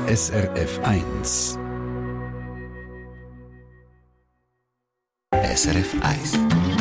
SRF 1. SRF 1.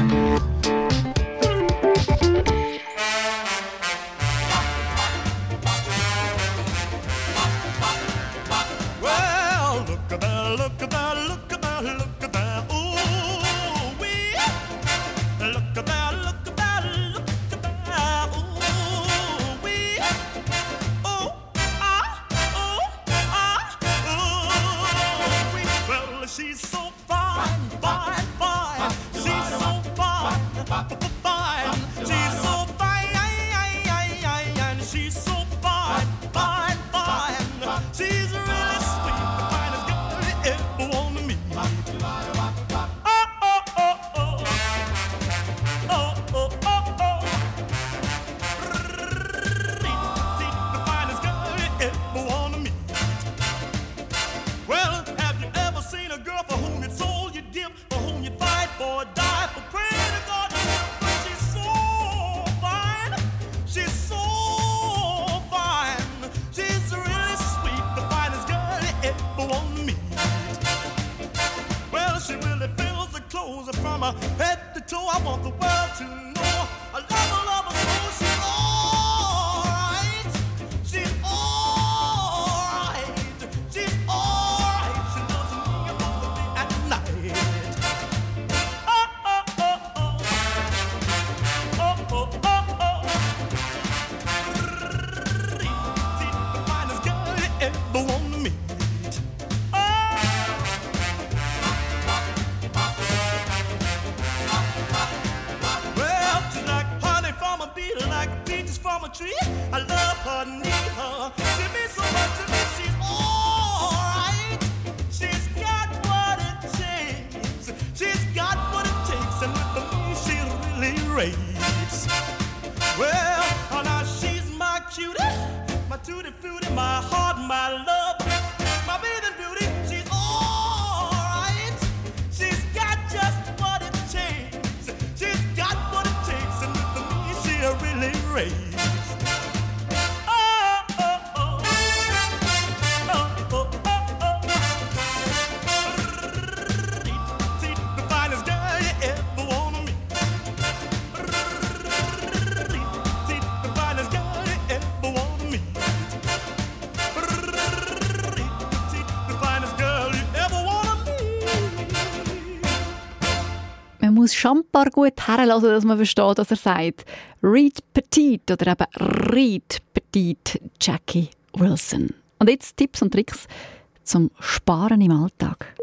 Man muss Champar gut herlassen, dass man versteht, was er sagt. Reed Petit oder eben Reed Petit, Jackie Wilson. Und jetzt Tipps und Tricks zum Sparen im Alltag.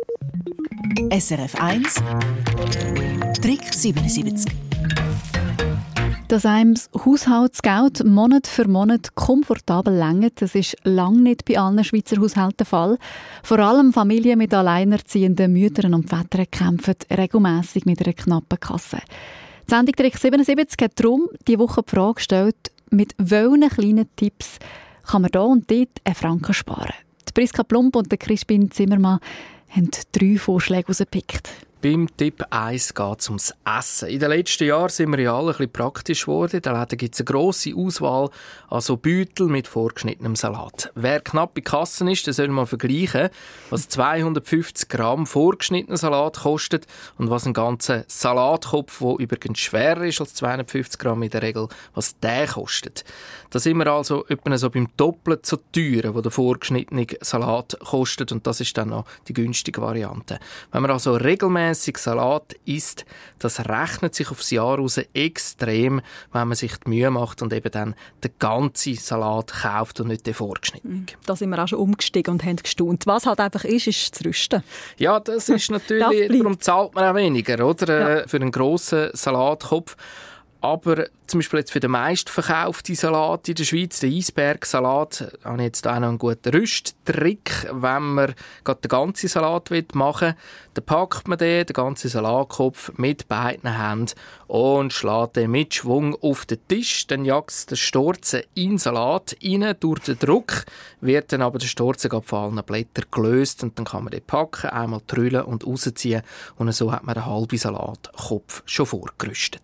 SRF 1 Trick 77. Dass einem das Haushaltsgeld Monat für Monat komfortabel reicht, das ist lange nicht bei allen Schweizer Haushalten der Fall. Vor allem Familien mit alleinerziehenden Müttern und Vätern kämpfen regelmässig mit einer knappen Kasse. Die Sendung Trick 77 hat darum diese Woche die Frage gestellt, mit welchen kleinen Tipps kann man da und dort einen Franken sparen. Die Priska Plump und Crispin Zimmermann haben 3 Vorschläge herausgepickt. Beim Tipp 1 geht es ums Essen. In den letzten Jahren sind wir ja alle ein bisschen praktisch geworden. In den Läden gibt es eine grosse Auswahl an so Beutel mit vorgeschnittenem Salat. Wer knapp in Kassen ist, der soll mal vergleichen, was 250 Gramm vorgeschnittener Salat kostet und was ein ganzer Salatkopf, der übrigens schwerer ist als 250 Gramm in der Regel, was der kostet. Da sind wir also etwa so beim Doppelten so teuren, wo der vorgeschnittene Salat kostet, und das ist dann noch die günstige Variante. Wenn man also regelmäßig Salat isst, das rechnet sich aufs Jahr raus extrem, wenn man sich die Mühe macht und eben dann den ganzen Salat kauft und nicht den vorgeschnittenen. Da sind wir auch schon umgestiegen und haben gestaunt. Was halt einfach ist das Rüsten. Ja, das ist natürlich, darum zahlt man auch weniger, oder? Ja. Für einen grossen Salatkopf. Aber zum Beispiel jetzt für den meistverkauften Salat in der Schweiz, den Eisbergsalat, habe ich jetzt auch noch einen guten Rüsttrick. Wenn man gerade den ganzen Salat machen will, dann packt man den ganzen Salatkopf mit beiden Händen und schlägt den mit Schwung auf den Tisch. Dann jagt der Storzen in den Salat rein. Durch den Druck wird dann aber der Storzen von allen Blättern gelöst und dann kann man den packen, einmal trüllen und rausziehen und so hat man den halben Salatkopf schon vorgerüstet.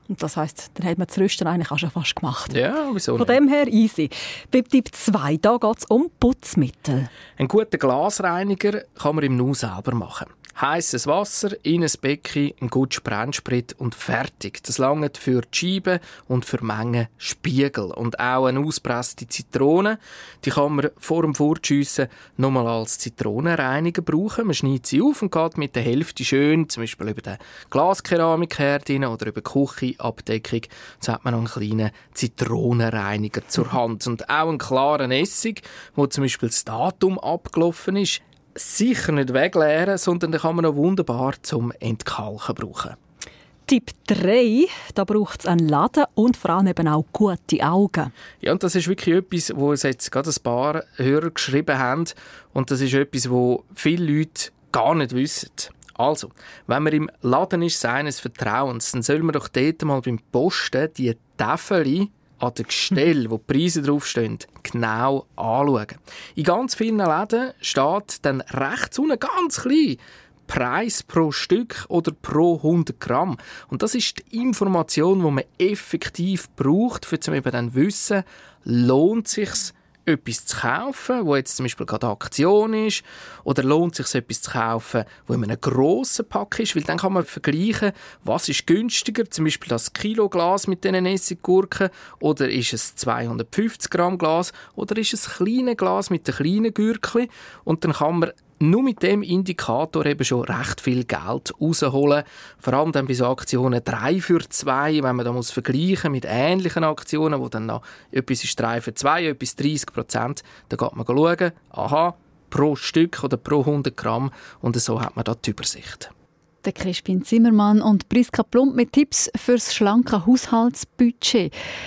Und das heisst, dann hat man das Rüsten eigentlich auch schon fast gemacht. Ja, wieso nicht? Von dem her easy. Bei Tipp 2, da geht es um Putzmittel. Einen guten Glasreiniger kann man im Nu selber machen. Heißes Wasser, in ein Becken, ein gutes Brennsprit und fertig. Das langt für die Scheiben und für Mengen Spiegel. Und auch eine ausgepresste Zitrone, die kann man vor dem Fortschiessen nochmal als Zitronenreiniger brauchen. Man schneidet sie auf und geht mit der Hälfte schön, zum Beispiel über den Glaskeramikherd oder über die Küchenabdeckung. So hat man noch einen kleinen Zitronenreiniger zur Hand. Und auch einen klaren Essig, wo zum Beispiel das Datum abgelaufen ist. Sicher nicht wegleeren, sondern den kann man auch wunderbar zum Entkalken brauchen. Tipp 3, da braucht es einen Laden und vor allem eben auch gute Augen. Ja, und das ist wirklich etwas, wo uns jetzt gerade ein paar Hörer geschrieben haben. Und das ist etwas, wo viele Leute gar nicht wissen. Also, wenn man im Laden ist, seines Vertrauens, dann soll man doch dort mal beim Posten die Tafel an den Gestell, wo die Preise draufstehen, genau anschauen. In ganz vielen Läden steht dann rechts unten ganz klein Preis pro Stück oder pro 100 Gramm. Und das ist die Information, die man effektiv braucht, um eben dann zu wissen, lohnt es sich, etwas zu kaufen, wo jetzt zum Beispiel gerade Aktion ist, oder lohnt es sich etwas zu kaufen, wo in einem grossen Pack ist, weil dann kann man vergleichen, was ist günstiger, zum Beispiel das Kiloglas mit diesen Essiggurken, oder ist es 250 Gramm Glas, oder ist es ein kleines Glas mit den kleinen Gürkchen, und dann kann man nur mit dem Indikator eben schon recht viel Geld rausholen. Vor allem dann bei so Aktionen 3 für 2, wenn man da muss vergleichen mit ähnlichen Aktionen, wo dann noch etwas ist 3 für 2, etwas 30%. Da geht man schauen, aha, pro Stück oder pro 100 Gramm. Und so hat man da die Übersicht. Der Crispin Zimmermann und Priska Plump mit Tipps fürs schlanke Haushaltsbudget.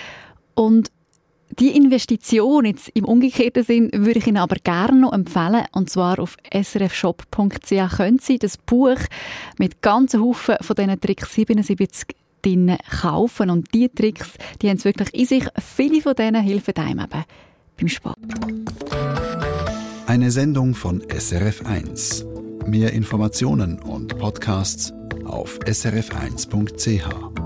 Und die Investition jetzt im umgekehrten Sinn würde ich Ihnen aber gerne noch empfehlen. Und zwar auf srfshop.ch können Sie das Buch mit ganzen Haufen von diesen Tricks 77 drinnen kaufen. Und diese Tricks, die haben es wirklich in sich. Viele von denen helfen einem eben beim Sport. Eine Sendung von SRF1. Mehr Informationen und Podcasts auf srf1.ch.